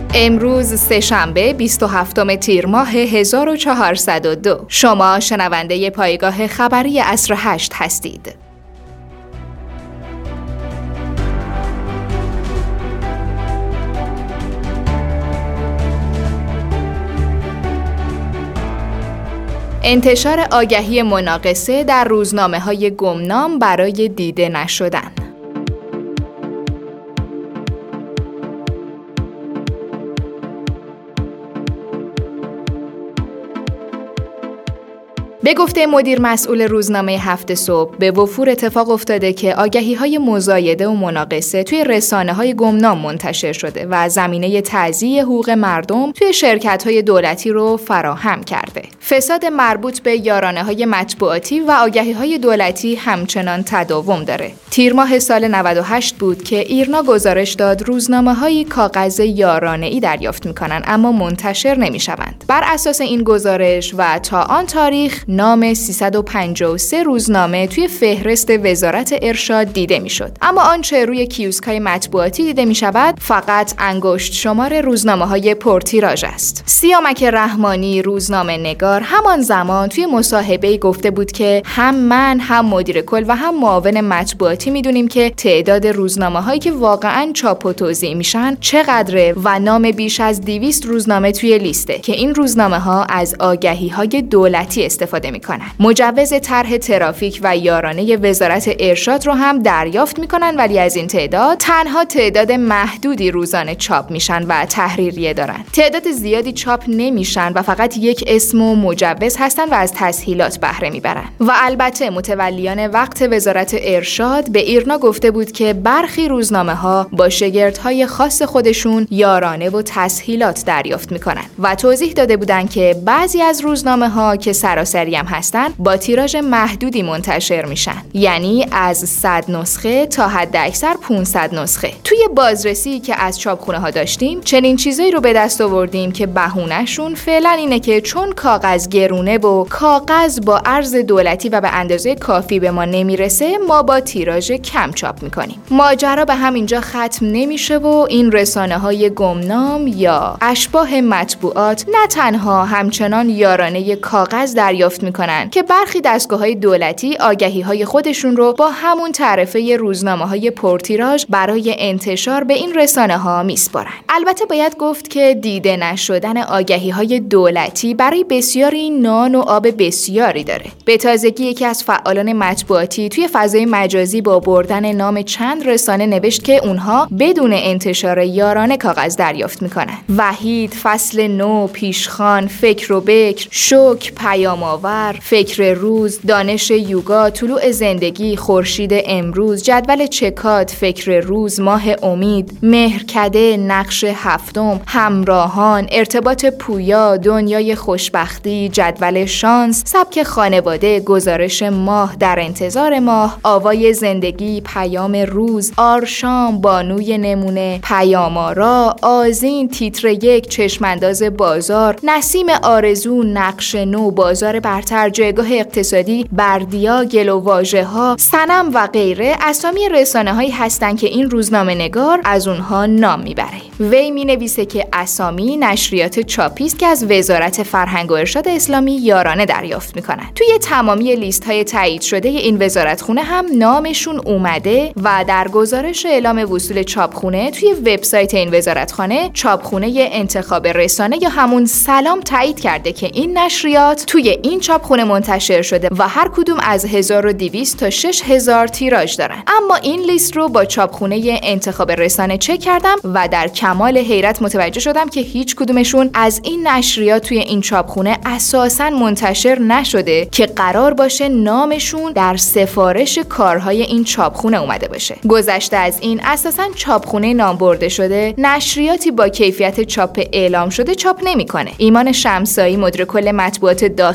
امروز سه‌شنبه 27 تیر ماه 1402. شما شنونده پایگاه خبری عصر 8 هستید. انتشار آگهی مناقصه در روزنامه‌های گمنام برای دیده نشدن. به گفته مدیر مسئول روزنامه هفت صبح، به وفور اتفاق افتاده که آگهی‌های مزایده و مناقصه توی رسانه‌های گمنام منتشر شده و زمینه تضییع حقوق مردم توی شرکت‌های دولتی رو فراهم کرده. فساد مربوط به یارانه‌های مطبوعاتی و آگهی‌های دولتی همچنان تداوم داره. تیر ماه سال 98 بود که ایرنا گزارش داد روزنامه‌های کاغذ یارانه‌ای دریافت می‌کنن اما منتشر نمی‌شوند. بر اساس این گزارش و تا آن تاریخ نام 353 روزنامه توی فهرست وزارت ارشاد دیده میشد، اما آنچه روی کیوسک‌های مطبوعاتی دیده میشود فقط انگشت شمار روزنامه‌های پرتیراژ است. سیامک رحمانی روزنامه نگار همان زمان توی مصاحبه‌ای گفته بود که هم من هم مدیر کل و هم معاون مطبوعاتی میدونیم که تعداد روزنامه‌هایی که واقعاً چاپ و توزیع میشن چقدره و نام بیش از 200 روزنامه توی لیسته که این روزنامه‌ها از آگهی‌های دولتی استفاده میکنن. مجوز طرح ترافیک و یارانه وزارت ارشاد رو هم دریافت میکنن، ولی از این تعداد تنها تعداد محدودی روزانه چاپ میشن و تحریریه دارن. تعداد زیادی چاپ نمیشن و فقط یک اسم و مجوز هستن و از تسهیلات بهره میبرن. و البته متولیان وقت وزارت ارشاد به ایرنا گفته بود که برخی روزنامه‌ها با شاگردهای خاص خودشون یارانه و تسهیلات دریافت میکنن و توضیح داده بودن که بعضی از روزنامه‌ها که سراسری هم هستن با تیراژ محدودی منتشر میشن، یعنی از 100 نسخه تا حد اکثر 500 نسخه. توی بازرسی که از چاپخونه ها داشتیم چنین چیزایی رو به دست آوردیم که بهونه‌شون فعلا اینه که چون کاغذ گرونه و کاغذ با ارز دولتی و به اندازه کافی به ما نمیرسه ما با تیراژ کم چاپ میکنیم. ماجرا به همینجا ختم نمیشه و این رسانه‌های گمنام یا اشباح مطبوعات نه تنها همچنان یارانه کاغذ دریافت میکنن که برخی دستگاه‌های دولتی آگهی‌های خودشون رو با همون تعرفه روزنامه‌های پرتیراژ برای انتشار به این رسانه‌ها میسپارن. البته باید گفت که دیده نشدن آگهی‌های دولتی برای بسیاری نان و آب بسیاری داره. به تازگی یکی از فعالان مطبوعاتی توی فضای مجازی با بردن نام چند رسانه نوشت که اونها بدون انتشار یارانه کاغذ دریافت میکنن. وحید، فصل نو، پیشخوان، فکر و بکر، شوک، پیام آور، فکر روز، دانش یوگا، طلوع زندگی، خورشید امروز، جدول چکات، فکر روز، ماه امید، مهرکده، نقش هفتم، همراهان، ارتباط پویا، دنیای خوشبختی، جدول شانس، سبک خانواده، گزارش ماه، در انتظار ماه، آوای زندگی، پیام روز، آرشام، بانوی نمونه، پیام آرا، آذین، تیتر یک، چشمانداز بازار، نسیم آرزو، نقش نو، بازار برتر، جایگاه اقتصادی، بردیا، گل و واژه ها، صنم و غیره اسامی رسانه هایی هستن که این روزنامه نگار از اونها نام میبره. وی می نویسه که اسامی نشریات چاپی است که از وزارت فرهنگ و ارشاد اسلامی یارانه دریافت میکنن. توی تمامی لیست های تایید شده این وزارتخونه هم نامشون اومده و در گزارش اعلام وصول چاپخونه توی وبسایت این وزارتخانه چاپخونه انتخاب رسانه یا همون سلام تایید کرده که این نشریات توی این چاپخونه منتشر شده و هر کدوم از 1200 تا 6000 تیراژ دارن. اما این لیست رو با چاپخونه انتخاب رسانه چک کردم و در کمال حیرت متوجه شدم که هیچ کدومشون از این نشریات توی این چاپخونه اساساً منتشر نشده که قرار باشه نامشون در سفارش کارهای این چاپخونه اومده باشه. گذشته از این اساساً چاپخونه نام برده شده نشریاتی با کیفیت چاپ اعلام شده چاپ نمیکنه. ایمان شمسایی مدیر کل مطبوعات داخلی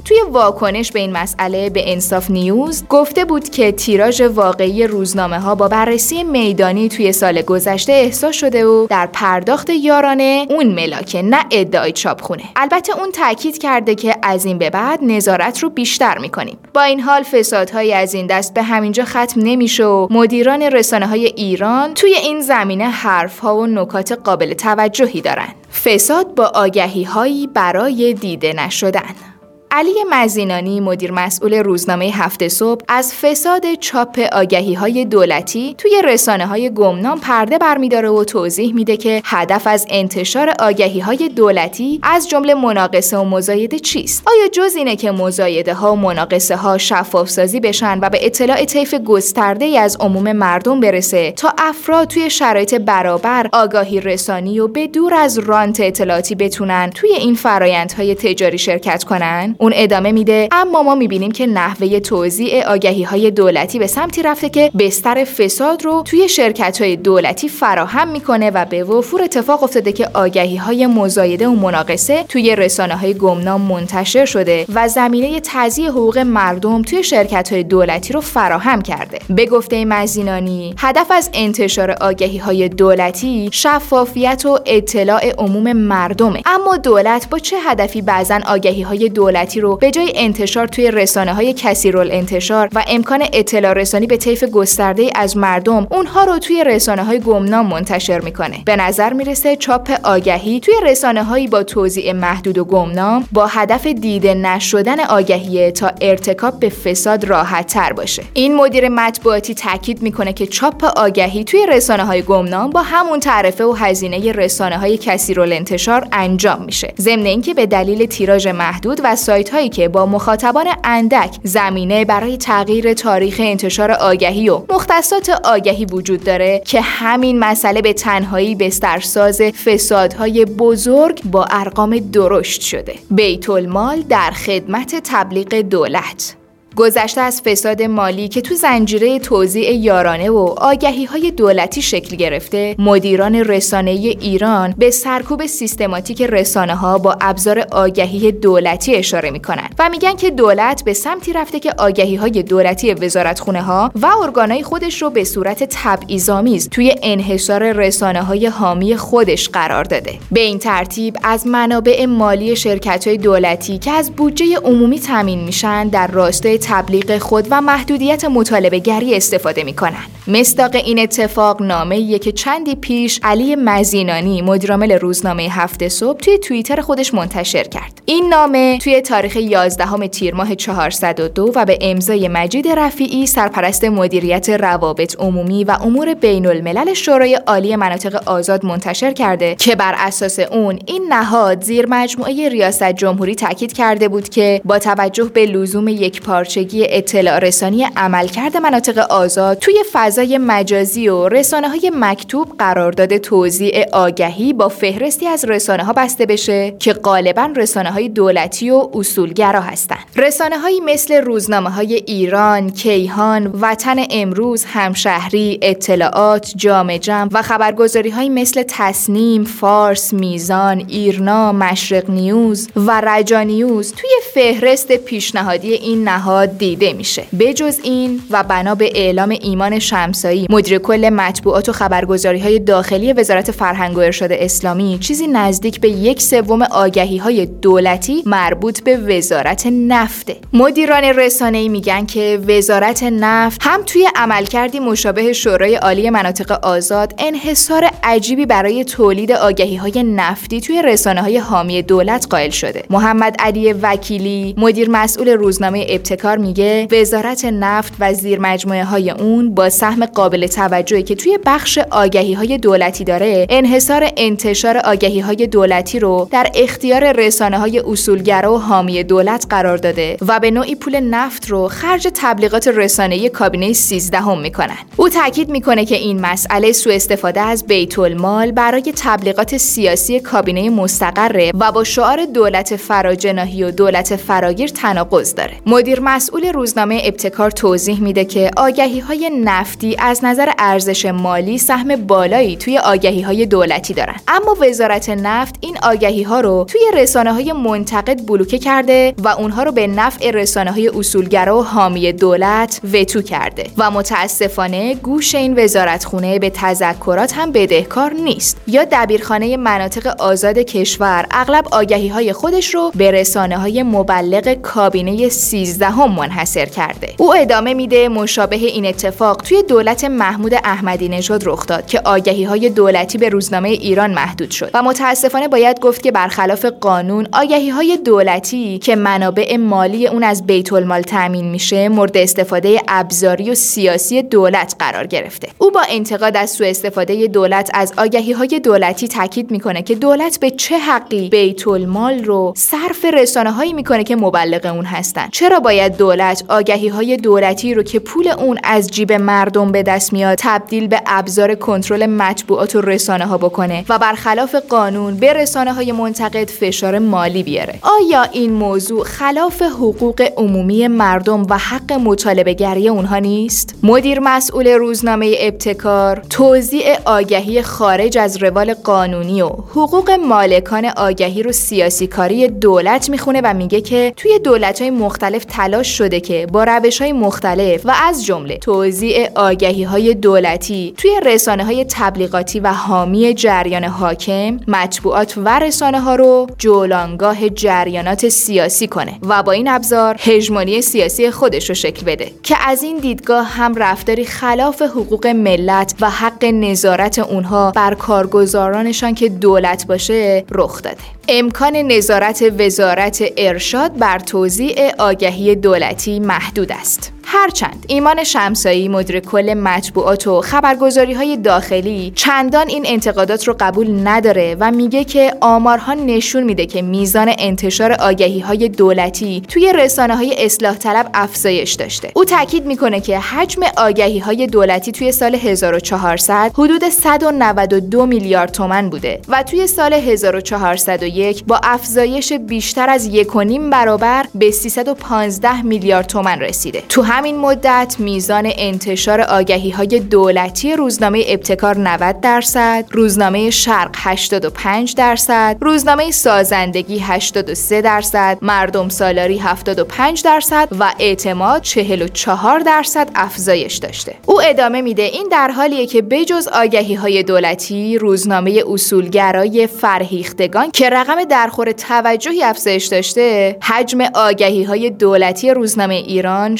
توی واکنش به این مسئله به انصاف نیوز گفته بود که تیراژ واقعی روزنامه‌ها با بررسی میدانی توی سال گذشته احساس شده و در پرداخت یارانه اون ملاکه، نه ادعای چاپخونه. البته اون تاکید کرده که از این به بعد نظارت رو بیشتر می‌کنیم. با این حال فسادهایی از این دست به همینجا ختم نمیشه و مدیران رسانه‌های ایران توی این زمینه حرف‌ها و نکات قابل توجهی دارن. فساد با آگهی‌هایی برای دیده نشدن. علی مزینانی، مدیر مسئول روزنامه هفته صبح، از فساد چاپ آگهی‌های دولتی توی رسانه‌های گمنام پرده برمی‌داره و توضیح میده که هدف از انتشار آگهی‌های دولتی از جمله مناقصه و مزایده چیست؟ آیا جز اینه که مزایده‌ها و مناقصه‌ها شفاف‌سازی بشن و به اطلاع طیف گسترده‌ای از عموم مردم برسه تا افراد توی شرایط برابر آگاهی رسانی و به دور از رانت اطلاعاتی بتونن توی این فرآیندهای تجاری شرکت کنن؟ اون ادامه میده اما ما میبینیم که نحوه توزیع آگهی‌های دولتی به سمتی رفته که بستر فساد رو توی شرکت‌های دولتی فراهم میکنه و به وفور اتفاق افتاده که آگهی‌های مزایده و مناقصه توی رسانه‌های گمنام منتشر شده و زمینه تضییع حقوق مردم توی شرکت‌های دولتی رو فراهم کرده. به گفته مزینانی، هدف از انتشار آگهی‌های دولتی شفافیت و اطلاع عموم مردمه. اما دولت با چه هدفی بعضن آگهی‌های دولتی رو به جای انتشار توی رسانه‌های کثیرالانتشار و امکان اطلاع رسانی به طیف گسترده‌ای از مردم، اونها رو توی رسانه‌های گمنام منتشر میکنه؟ به نظر میرسه چاپ آگهی توی رسانه‌هایی با توزیع محدود و گمنام با هدف دیده نشدن آگهی تا ارتکاب به فساد راحت‌تر باشه. این مدیر مطبوعاتی تاکید میکنه که چاپ آگهی توی رسانه‌های گمنام با همون تعرفه و هزینه رسانه‌های کثیرالانتشار انجام میشه. ضمن اینکه به دلیل تیراژ محدود و سایت‌هایی که با مخاطبان اندک زمینه برای تغییر تاریخ انتشار آگهی و مختصات آگهی وجود داره که همین مسئله به تنهایی بسترساز فسادهای بزرگ با ارقام درشت شده. بیت المال در خدمت تبلیغ دولت. گذشته از فساد مالی که تو زنجیره توزیع یارانه و آگهی‌های دولتی شکل گرفته، مدیران رسانه ایران به سرکوب سیستماتیک رسانه‌ها با ابزار آگهی دولتی اشاره می‌کنن و میگن که دولت به سمتی رفته که آگهی‌های دولتی وزارتخونه‌ها و ارگان‌های خودش رو به صورت تبعیض‌آمیز توی انحصار رسانه‌های حامی خودش قرار داده. به این ترتیب از منابع مالی شرکت‌های دولتی که از بودجه عمومی تامین میشن در راستای تبلیغ خود و محدودیت مطالبه گری استفاده میکنن. مصداق این اتفاق نامه‌ایه که چندی پیش علی مزینانی، مدیرعامل روزنامه هفته صبح، توی توییتر خودش منتشر کرد. این نامه توی تاریخ 11 تیر ماه 402 و به امضای مجید رفیعی، سرپرست مدیریت روابط عمومی و امور بین الملل شورای عالی مناطق آزاد منتشر کرده که بر اساس اون این نهاد زیر مجموعه ریاست جمهوری تاکید کرده بود که با توجه به لزوم یکپارچگی اطلاع رسانی عملکرد مناطق آزاد توی فضای مجازی و رسانه‌های مکتوب قرارداد توزیع آگهی با فهرستی از رسانه‌ها بسته بشه که غالباً رسانه‌های دولتی و اصولگرا هستند. رسانه‌هایی مثل روزنامه‌های ایران، کیهان، وطن امروز، همشهری، اطلاعات، جامع جمع و خبرگزاری‌هایی مثل تصنیم، فارس، میزان، ایرنا، مشرق نیوز و رجا نیوز توی فهرست پیشنهادی این نهاد دیده میشه. بجز این و بنا به اعلام ایمان شمسایی، مدیر کل مطبوعات و خبرگزاری‌های داخلی وزارت فرهنگ و ارشاد اسلامی، چیزی نزدیک به 1/3 آگهی‌های دولتی مربوط به وزارت نفته. مدیران رسانه‌ای میگن که وزارت نفت هم توی عملکردی مشابه شورای عالی مناطق آزاد انحصار عجیبی برای تولید آگهی‌های نفتی توی رسانه‌های حامی دولت قائل شده. محمد علی وکیلی، مدیر مسئول روزنامه ابتکار، میگه وزارت نفت و زیر مجموعه‌های اون با سهم قابل توجهی که توی بخش آگهی‌های دولتی داره، انحصار انتشار آگهی‌های دولتی رو در اختیار رسانه‌های اصولگرا و حامی دولت قرار داده و به نوعی پول نفت رو خرج تبلیغات رسانه‌ای کابینه 13 میکنن. او تاکید میکنه که این مسئله سوء استفاده از بیت المال برای تبلیغات سیاسی کابینه مستقره و با شعار دولت فراجناحی و دولت فراگیر تناقض داره. مدیر مسئول روزنامه ابتکار توضیح میده که آگهی‌های نفتی از نظر ارزش مالی سهم بالایی توی آگهی‌های دولتی دارن، اما وزارت نفت این آگهی‌ها رو توی رسانه‌های منتقد بلوکه کرده و اونها رو به نفع رسانه‌های اصولگرا و حامی دولت وتو کرده و متاسفانه گوش این وزارتخونه به تذکرات هم بدهکار نیست. یا دبیرخانه مناطق آزاد کشور اغلب آگهی‌های خودش رو به رسانه‌های مبلغ کابینه 13 منحصر کرده. او ادامه میده مشابه این اتفاق توی دولت محمود احمدی نژاد رخ داد که آگهی‌های دولتی به روزنامه ایران محدود شد و متاسفانه باید گفت که برخلاف قانون آگهی‌های دولتی که منابع مالی اون از بیت المال تامین میشه مورد استفاده ابزاری و سیاسی دولت قرار گرفته. او با انتقاد از سوء استفاده دولت از آگهی‌های دولتی تاکید میکنه که دولت به چه حقی بیت المال رو صرف رسانه‌هایی میکنه که مبلغ اون هستن. چرا باید دولت آگهی‌های دولتی رو که پول اون از جیب مردم به دست میاد تبدیل به ابزار کنترل مطبوعات و رسانه‌ها بکنه و برخلاف قانون به رسانه‌های منتقد فشار مالی بیاره؟ آیا این موضوع خلاف حقوق عمومی مردم و حق مطالبه گری اونها نیست؟ مدیر مسئول روزنامه ابتکار توزیع آگهی خارج از روال قانونی و حقوق مالکان آگهی رو سیاسی کاری دولت میخونه و میگه که توی دولت‌های مختلف تلاش شده که با روش‌های مختلف و از جمله توزیع آگهی‌های دولتی توی رسانه‌های تبلیغاتی و حامی جریان حاکم، مطبوعات و رسانه‌ها رو جولانگاه جریانات سیاسی کنه و با این ابزار هژمونی سیاسی خودش رو شکل بده که از این دیدگاه هم رفتاری خلاف حقوق ملت و حق نظارت اونها بر کارگزارانشان که دولت باشه رخ داده. امکان نظارت وزارت ارشاد بر توزیع آگهی دولتی محدود است. هرچند ایمان شمسایی مدیر کل مطبوعات و خبرگزاری‌های داخلی چندان این انتقادات رو قبول نداره و میگه که آمارها نشون میده که میزان انتشار آگهی‌های دولتی توی رسانه‌های اصلاح طلب افزایش داشته. او تاکید میکنه که حجم آگهی‌های دولتی توی سال 1400 حدود 192 میلیارد تومان بوده و توی سال 1401 با افزایش بیشتر از 1.5 برابر به 315 میلیارد تومان رسیده. تو همین مدت میزان انتشار آگهی‌های دولتی روزنامه ابتکار 90%، روزنامه شرق 85%، روزنامه سازندگی 83%، مردم سالاری 75% و اعتماد 44% افزایش داشته. او ادامه میده این در حالیه که بجز آگهی‌های دولتی، روزنامه اصولگرای فرهیختگان که رقم درخور توجهی افزایش داشته، حجم آگهی‌های دولتی روزنامه ایران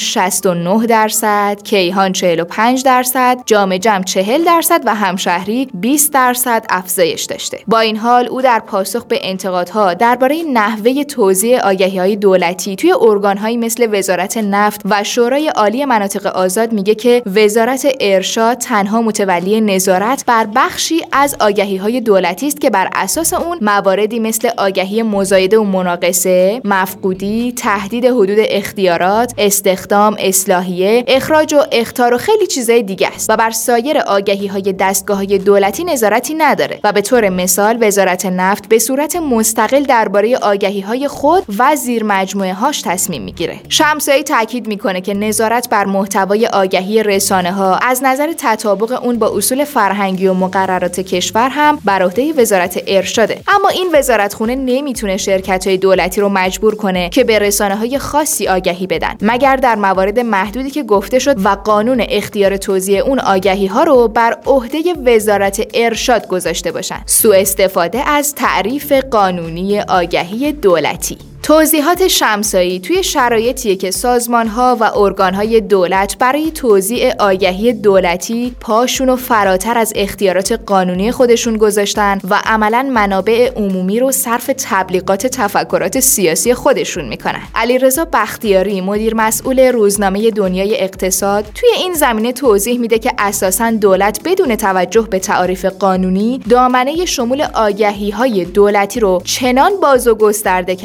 69%، کیهان 45%، جام جم 40% و همشهری 20% افزایش داشته. با این حال او در پاسخ به انتقادها درباره نحوه توزیع آگهی‌های دولتی توی ارگان‌هایی مثل وزارت نفت و شورای عالی مناطق آزاد میگه که وزارت ارشاد تنها متولی نظارت بر بخشی از آگهی‌های دولتی است که بر اساس اون مواردی مثل آگهی مزایده و مناقصه، مفقودی، تهدید حدود اختیارات، استخدام، اصلاحیه، اخراج و اخطار و خیلی چیزای دیگه است و بر سایر آگهی‌های دستگاه‌های دولتی نظارتی نداره و به طور مثال وزارت نفت به صورت مستقل درباره آگهی‌های خود و زیر مجموعه‌هاش تصمیم میگیره. شمسایی تاکید میکنه که نظارت بر محتوای آگهی رسانه‌ها از نظر تطابق اون با اصول فرهنگی و مقررات کشور هم بر عهده وزارت ارشاده. اما این وزارتخونه نمیتونه شرکت‌های دولتی رو مجبور کنه که به رسانه‌های خاصی آگهی بدن مگر در موارد محدودی که گفته شد و قانون اختیار توزیع اون آگهی‌ها رو بر عهده وزارت ارشاد گذاشته باشن. سوء استفاده از تعریف قانونی آگهی دولتی. توضیحات شمسایی توی شرایطیه که سازمان‌ها و ارگان‌های دولت برای توزیع آگهی دولتی پاشون رو فراتر از اختیارات قانونی خودشون گذاشتن و عملاً منابع عمومی رو صرف تبلیغات تفکرات سیاسی خودشون میکنن. علیرضا بختیاری مدیر مسئول روزنامه دنیای اقتصاد توی این زمینه توضیح میده که اساساً دولت بدون توجه به تعاریف قانونی دامنه شمول آگهی‌های دولتی رو چنان باز و گسترده کرده که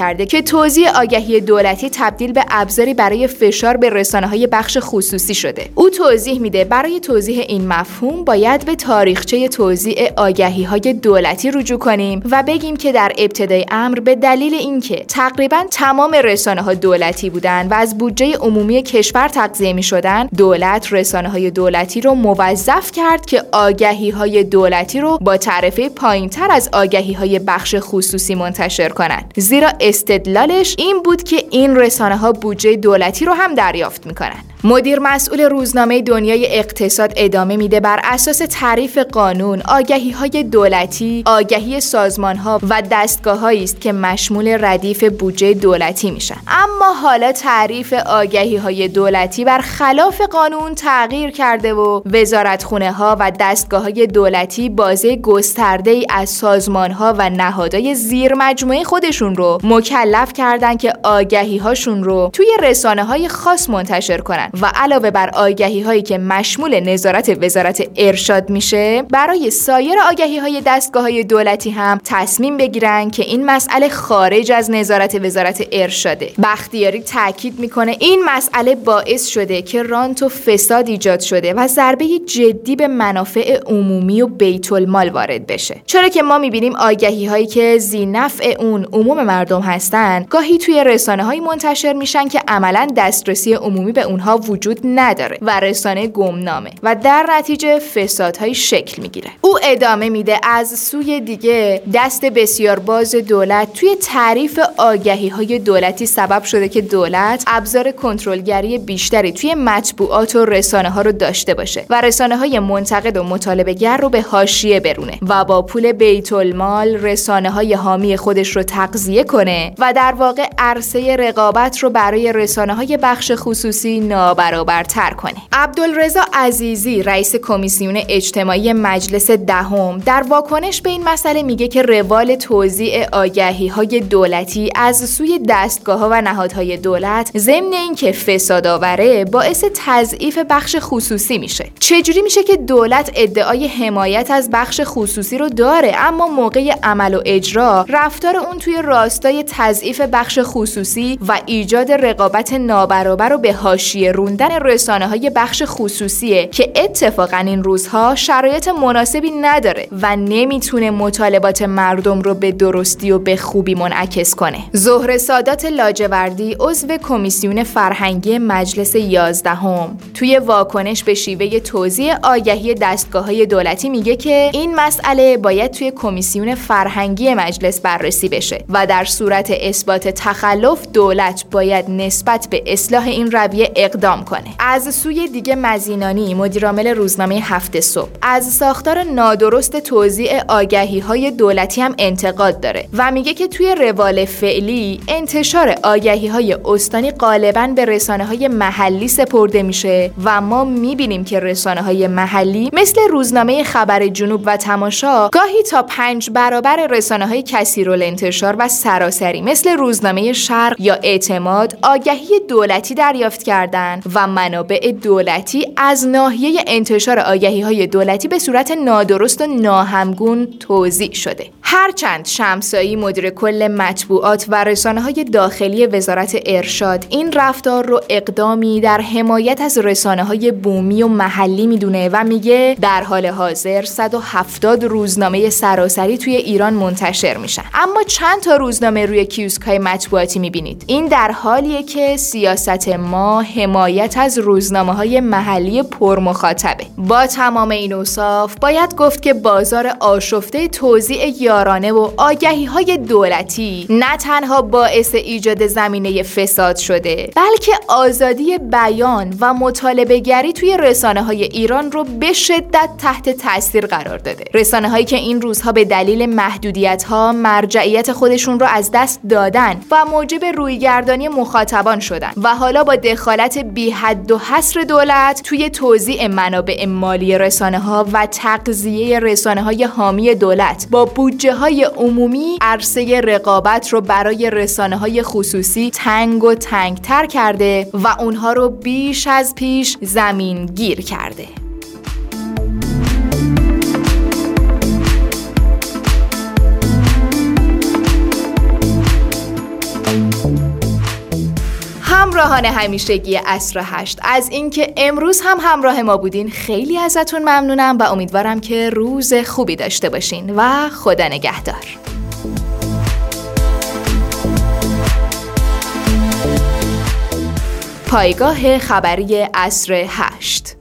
توزیع آگهی دولتی تبدیل به ابزاری برای فشار به رسانه‌های بخش خصوصی شده. او توضیح میده برای توضیح این مفهوم باید به تاریخچه توزیع آگهی‌های دولتی رجوع کنیم و بگیم که در ابتدای امر به دلیل اینکه تقریباً تمام رسانه‌ها دولتی بودند و از بودجه عمومی کشور تغذیه می‌شدند، دولت رسانه‌های دولتی رو موظف کرد که آگهی‌های دولتی رو با تعرفه پایین‌تر از آگهی‌های بخش خصوصی منتشر کنند. زیرا استدلالش این بود که این رسانه‌ها بودجه دولتی رو هم دریافت می‌کنند. مدیر مسئول روزنامه دنیای اقتصاد ادامه میده بر اساس تعریف قانون آگهی‌های دولتی آگهی سازمان‌ها و دستگاه‌هایی است که مشمول ردیف بودجه دولتی میشن. اما حالا تعریف آگهی‌های دولتی بر خلاف قانون تغییر کرده و وزارتخونه‌ها و دستگاه‌های دولتی بازه گسترده‌ای از سازمان‌ها و نهادهای زیر مجموعه خودشون رو مکلف کردن که آگهی‌هاشون رو توی رسانه‌های خاص منتشر کنن و علاوه بر آگهی‌هایی که مشمول نظارت وزارت ارشاد میشه، برای سایر آگهی‌های دستگاه‌های دولتی هم تصمیم بگیرن که این مسئله خارج از نظارت وزارت ارشاده. بختیاری تاکید میکنه این مسئله باعث شده که رانت و فساد ایجاد شده و ضربه جدی به منافع عمومی و بیت المال وارد بشه. چرا که ما میبینیم آگهی‌هایی که ذی‌نفع اون عموم مردم هستن گاهی توی رسانه‌های منتشر میشن که عملاً دسترسی عمومی به اونها وجود نداره و رسانه گمنامه و در نتیجه فسادهای شکل میگیره. او ادامه میده از سوی دیگه دست بسیار باز دولت توی تعریف آگهی‌های دولتی سبب شده که دولت ابزار کنترلگری بیشتری توی مطبوعات و رسانه‌ها رو داشته باشه و رسانه‌های منتقد و مطالبه‌گر رو به حاشیه برونه و با پول بیت المال رسانه‌های حامی خودش رو تغذیه کنه و در واقع عرصه رقابت رو برای رسانه‌های بخش خصوصی نابرابرتر کنه. عبدالرضا عزیزی رئیس کمیسیون اجتماعی مجلس دهم در واکنش به این مسئله میگه که روال توزیع آگهی‌های دولتی از سوی دستگاه‌ها و نهادهای دولت ضمن اینکه فساد آوره باعث تضعیف بخش خصوصی میشه. چجوری میشه که دولت ادعای حمایت از بخش خصوصی رو داره اما موقع عمل و اجرا رفتار اون توی راستای تضعیف بخش خصوصی و ایجاد رقابت نابرابر رو به حاشیه روندن رسانه‌های بخش خصوصیه که اتفاقاً این روزها شرایط مناسبی نداره و نمیتونه مطالبات مردم رو به درستی و به خوبی منعکس کنه. زهره سادات لاجوردی عضو کمیسیون فرهنگی مجلس 11 توی واکنش به شیوه توزیع آگهی دستگاه‌های دولتی میگه که این مسئله باید توی کمیسیون فرهنگی مجلس بررسی بشه و در صورت اثبات تخلف دولت باید نسبت به اصلاح این رویه اقدام کنه. از سوی دیگه مزینانی مدیرعامل روزنامه هفت صبح از ساختار نادرست توزیع آگهی‌های دولتی هم انتقاد داره و میگه که توی روال فعلی انتشار آگهی‌های استانی غالباً به رسانه‌های محلی سپرده میشه و ما میبینیم که رسانه‌های محلی مثل روزنامه خبر جنوب و تماشا گاهی تا 5 برابر رسانه‌های کثیرالانتشار و سراسری مثل روزنامه شرق یا اعتماد آگهی دولتی دریافت کردن و منابع دولتی از ناحیه انتشار آگهی‌های دولتی به صورت نادرست و ناهمگون توزیع شده. هرچند شمسایی مدیر کل مطبوعات و رسانه‌های داخلی وزارت ارشاد این رفتار رو اقدامی در حمایت از رسانه‌های بومی و محلی میدونه و میگه در حال حاضر 170 روزنامه سراسری توی ایران منتشر میشن، اما چند تا روزنامه روی کیوسک‌های مطبوعاتی میبینید. این در حالیه که سیاست ما حمایت از روزنامه‌های محلی پرمخاطبه. با تمام این اوصاف باید گفت که بازار آشفته توزیع یارانه و آگهی‌های دولتی نه تنها باعث ایجاد زمینه فساد شده بلکه آزادی بیان و مطالبه‌گری توی رسانه‌های ایران رو به شدت تحت تاثیر قرار داده. رسانه‌هایی که این روزها به دلیل محدودیت‌ها مرجعیت خودشون رو از دست دادن و موجب رویگردانی مخاطبان شدن و حالا با دخالت بی حد و حصر دولت توی توزیع منابع مالی رسانه‌ها و تغذیه رسانه‌های حامی دولت با بودجه‌های عمومی عرصه رقابت رو برای رسانه‌های خصوصی تنگ و تنگ‌تر کرده و اونها رو بیش از پیش زمین گیر کرده. همراهان همیشگی عصر 8، از اینکه امروز هم همراه ما بودین خیلی ازتون ممنونم و امیدوارم که روز خوبی داشته باشین و خدا نگهدار. پایگاه خبری عصر 8.